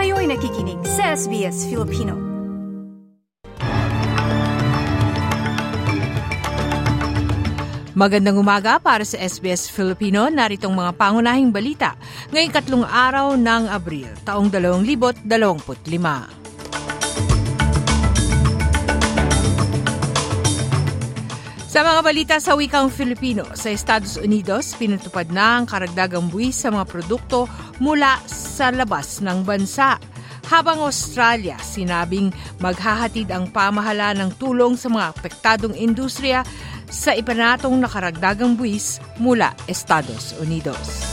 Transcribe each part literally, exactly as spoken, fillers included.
Kayo'y nakikinig sa S B S Filipino. Magandang umaga para sa S B S Filipino. Naritong mga pangunahing balita ngayong katlong araw ng Abril, taong dalawang libo dalawampu't lima. Sa mga balita sa wikang Filipino, sa Estados Unidos, pinatupad na ang karagdagang buwis sa mga produkto mula sa labas ng bansa. Habang Australia, sinabing maghahatid ang pamahalaan ng tulong sa mga apektadong industriya sa ipanatong nakaragdagang buwis mula Estados Unidos.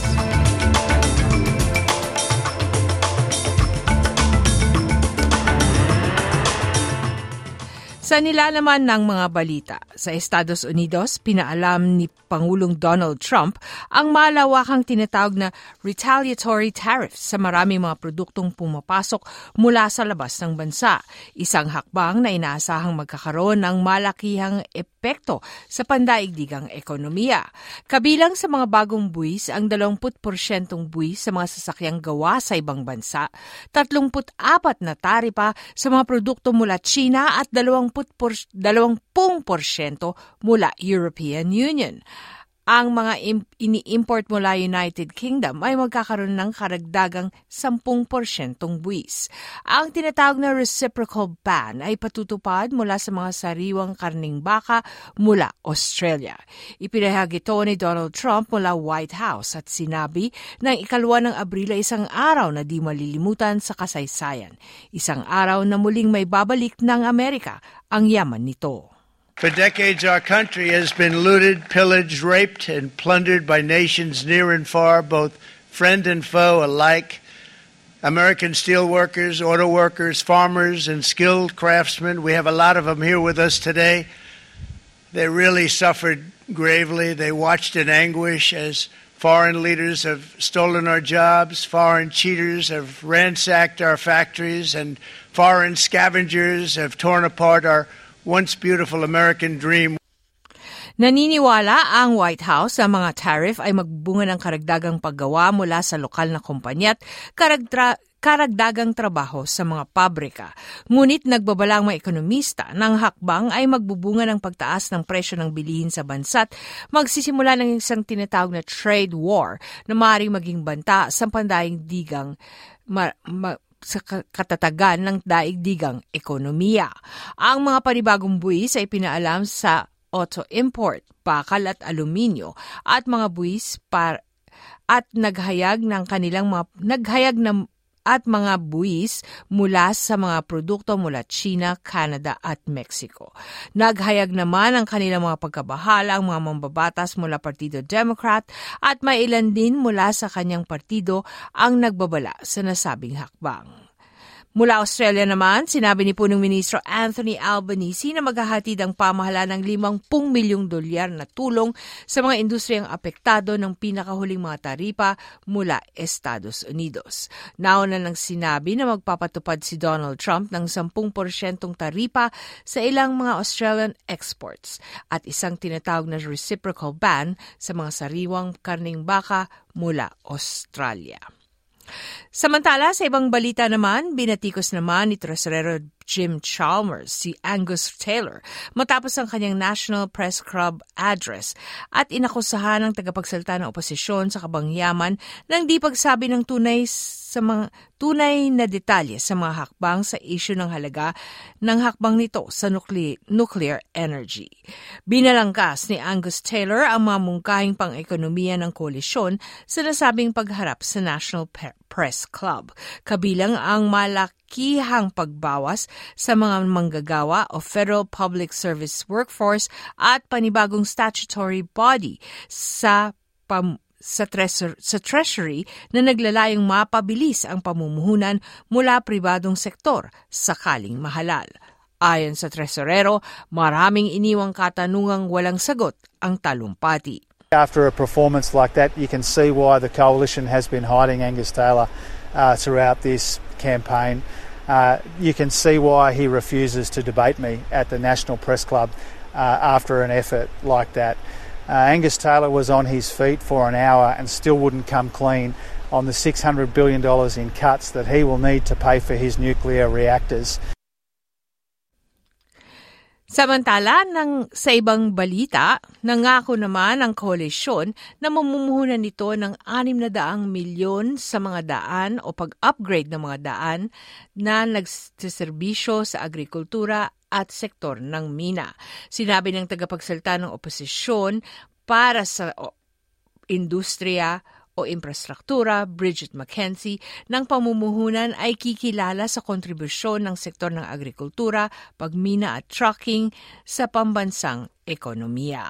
Sa nilalaman ng mga balita, sa Estados Unidos, pinaalam ni Pangulong Donald Trump ang malawakang tinatawag na retaliatory tariff sa maraming mga produktong pumapasok mula sa labas ng bansa. Isang hakbang na inaasahang magkakaroon ng malakihang epekto sa pandaigdigang ekonomiya. Kabilang sa mga bagong buwis ang dalawampu porsyentong buwis sa mga sasakyang gawa sa ibang bansa, tatlumpu't apat na taripa sa mga produkto mula China at dalawampu dalawampu porsyento mula European Union. Ang mga ini-import mula United Kingdom ay magkakaroon ng karagdagang ten porsyentong buwis. Ang tinatawag na reciprocal ban ay patutupad mula sa mga sariwang karning baka mula Australia. Ipinahayag ito ni Donald Trump mula White House at sinabi na ang ikalwa ng Abril ay isang araw na di malilimutan sa kasaysayan. Isang araw na muling may babalik ng Amerika ang yaman nito. For decades, our country has been looted, pillaged, raped, and plundered by nations near and far, both friend and foe alike. American steelworkers, auto workers, farmers, and skilled craftsmen, we have a lot of them here with us today. They really suffered gravely. They watched in anguish as foreign leaders have stolen our jobs, foreign cheaters have ransacked our factories, and foreign scavengers have torn apart our once beautiful American dream. Naniniwala ang White House sa mga tariff ay magbunga ng karagdagang paggawa mula sa lokal na kumpanya at karagdra- karagdagang trabaho sa mga pabrika. Ngunit nagbabalang mga ekonomista ng hakbang ay magbubunga ng pagtaas ng presyo ng bilihin sa bansa at magsisimula ng isang tinatawag na trade war na maaaring maging banta sa pandaigdigang ma- ma- sa katatagan ng daigdigang ekonomiya. Ang mga panibagong buwis ay pinaalam sa auto import, bakal at aluminyo at mga buwis par at naghayag ng kanilang mga naghayag ng at mga buwis mula sa mga produkto mula China, Canada at Mexico. Naghayag naman ang kanilang mga pagkabahala ang mga mambabatas mula Partido Democrat at may ilan din mula sa kanyang partido ang nagbabala sa nasabing hakbang. Mula Australia naman, sinabi ni Punong Ministro Anthony Albanese na maghahatid ang pamahalaan ng limangpung milyong dolyar na tulong sa mga industriyang apektado ng pinakahuling mga taripa mula Estados Unidos. Nauna nang sinabi na magpapatupad si Donald Trump ng ten porsyentong taripa sa ilang mga Australian exports at isang tinatawag na reciprocal ban sa mga sariwang karning baka mula Australia. Samantala, sa ibang balita naman, binatikos naman ni Tresorero Jim Chalmers si Angus Taylor matapos ang kanyang National Press Club address at inakusahan ng tagapagsalita ng oposisyon sa kabangyaman ng di pagsabi ng tunay sa mga tunay na detalye sa mga hakbang sa issue ng halaga ng hakbang nito sa nuclear, nuclear energy. Binalangkas ni Angus Taylor ang mga mungkahing pang-ekonomiya ng koalisyon sa nasabing pagharap sa National Press Club, kabilang ang malakihang pagbawas sa mga manggagawa o Federal Public Service Workforce at panibagong statutory body sa pam- sa, treasure, sa Treasury na naglalayong mapabilis ang pamumuhunan mula pribadong sektor sakaling mahalal. Ayon sa Tresorero, maraming iniwang katanungang walang sagot ang talumpati. After a performance like that, you can see why the coalition has been hiding Angus Taylor uh, throughout this campaign. Uh, you can see why he refuses to debate me at the National Press Club uh, after an effort like that. Uh, Angus Taylor was on his feet for an hour and still wouldn't come clean on the six hundred billion dollars in cuts that he will need to pay for his nuclear reactors. Samantala, ng, sa ibang balita, nangako naman ang koalisyon na mamumuhunan nito ng anim na daang milyon sa mga daan o pag-upgrade ng mga daan na nagsiserbisyo sa agrikultura at sektor ng mina. Sinabi ng tagapagsalita ng oposisyon para sa o, industriya o infrastruktura, Bridget McKenzie, ng pamumuhunan ay kikilala sa kontribusyon ng sektor ng agrikultura, pagmina at trucking sa pambansang ekonomiya.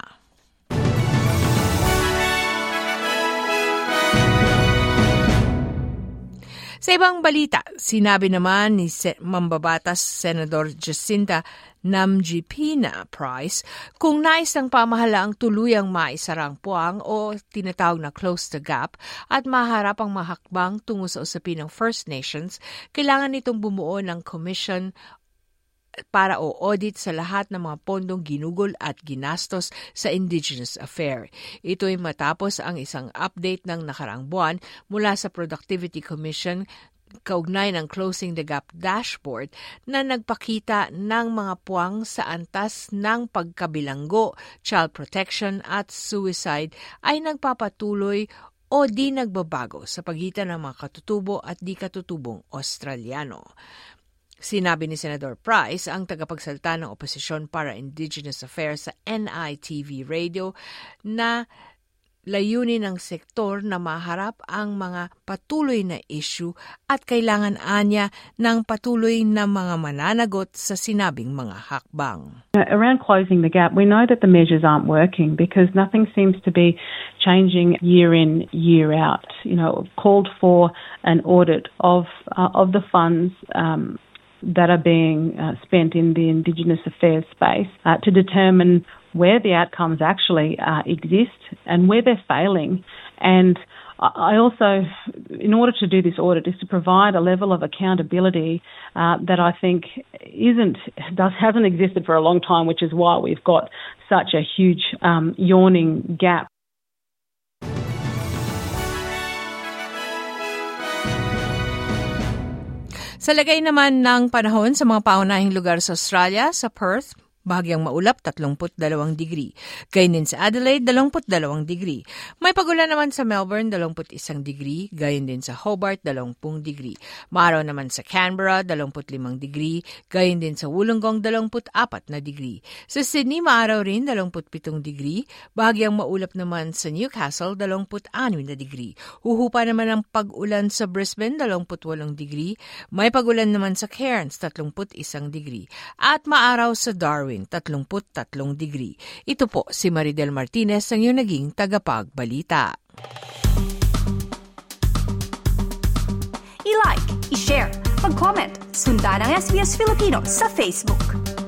Sa ibang balita, sinabi naman ni Mambabatas Senador Jacinta Namgipina Price kung nais ng pamahalaang tuluyang maisarang puwang o tinatawag na close the gap at maharap ang mahakbang tungo sa usapin ng First Nations, kailangan nitong bumuo ng commission para o-audit sa lahat ng mga pondong ginugol at ginastos sa Indigenous Affair. Ito ay matapos ang isang update ng nakarang buwan mula sa Productivity Commission kaugnay ng Closing the Gap dashboard na nagpakita ng mga puwang sa antas ng pagkabilanggo, child protection at suicide ay nagpapatuloy o di nagbabago sa pagitan ng mga katutubo at di katutubong Australiano. Sinabi ni Senador Price, ang tagapagsalita ng oposisyon para Indigenous Affairs sa N I T V Radio, na layunin ng sektor na maharap ang mga patuloy na issue at kailangan anya ng patuloy na mga mananagot sa sinabing mga hakbang. Around closing the gap, we know that the measures aren't working because nothing seems to be changing year in, year out. You know, called for an audit of uh, of the funds um, that are being uh, spent in the Indigenous Affairs space uh, to determine where the outcomes actually uh, exist and where they're failing. And I also, in order to do this audit, is to provide a level of accountability uh, that I think isn't does hasn't existed for a long time, which is why we've got such a huge um, yawning gap. Sa lagay naman ng panahon sa mga paunahing lugar sa Australia, sa Perth, bahagyang maulap, tatlongput dalawang degree. Gayon din sa Adelaide, dalawamput dalawang degree. May pagulan naman sa Melbourne, dalawamput isang degree. Gayon din sa Hobart, dalawampung degree. Maaraw naman sa Canberra, dalawamput limang degree. Gayon din sa Wollongong, dalawamput apat na degree. Sa Sydney, maaraw rin, dalawamput pitong degree. Bahagyang maulap naman sa Newcastle, dalawamput anim na degree. Huhupa naman ang pag-ulan sa Brisbane, dalawamput walong degree. May pagulan naman sa Cairns, tatlumput isang degree. At maaraw sa Darwin, tatlumput tatlong degree. Ito po si Maridel Martinez, ang iyong naging tagapagbalita. I-like, i-share, mag-comment, sundan ang S B S Filipino sa Facebook.